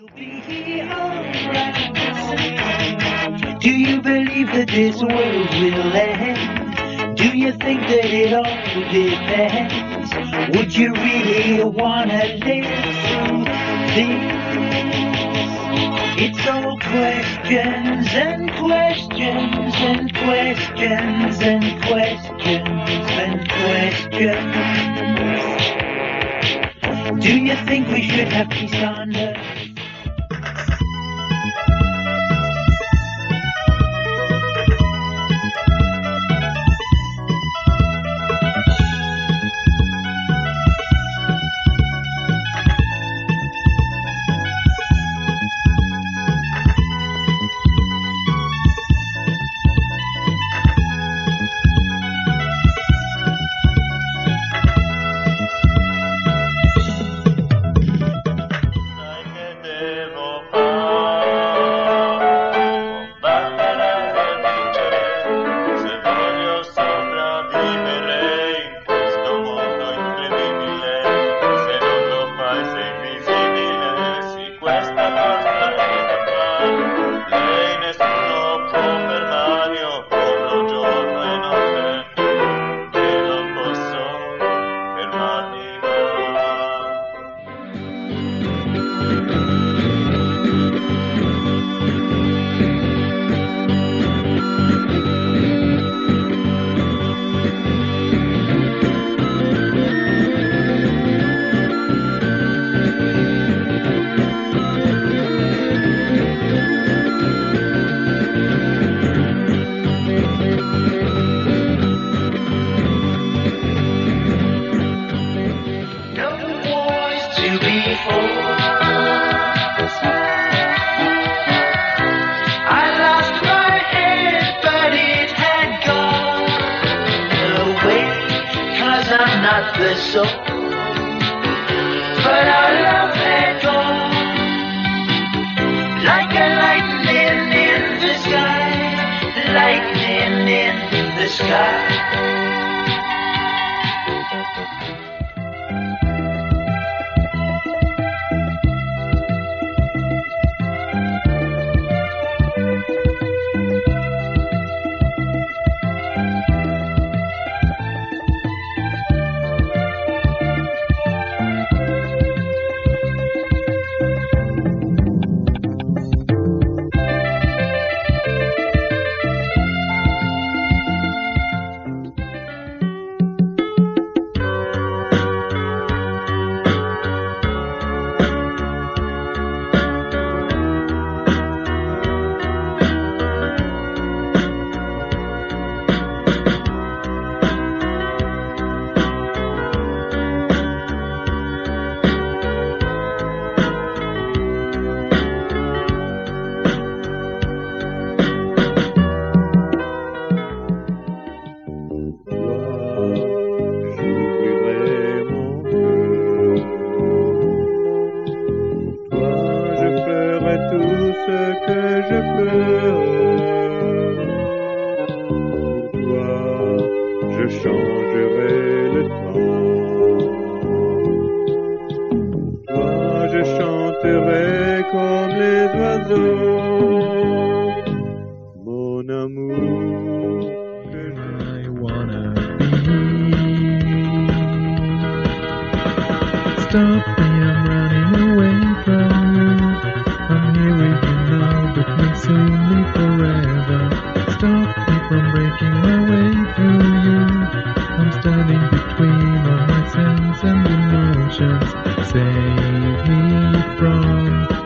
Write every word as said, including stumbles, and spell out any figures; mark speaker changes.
Speaker 1: Do you believe that this world will end? Do you think that it all depends? Would you really wanna live through this? It's all questions and questions and questions and questions and questions. Do you think we should have peace on earth? Not the soul, but our love had gone like a lightning in the sky, lightning in the sky.
Speaker 2: Ce que je peux, pour toi, je changerai le temps. Toi, je chanterai comme les oiseaux, mon amour. Que I wanna be. Stop me, I'm running away from you. I'm here with you now, but not soon forever. Stop me from breaking my way through you. I'm standing between all my sense and emotions. Save me from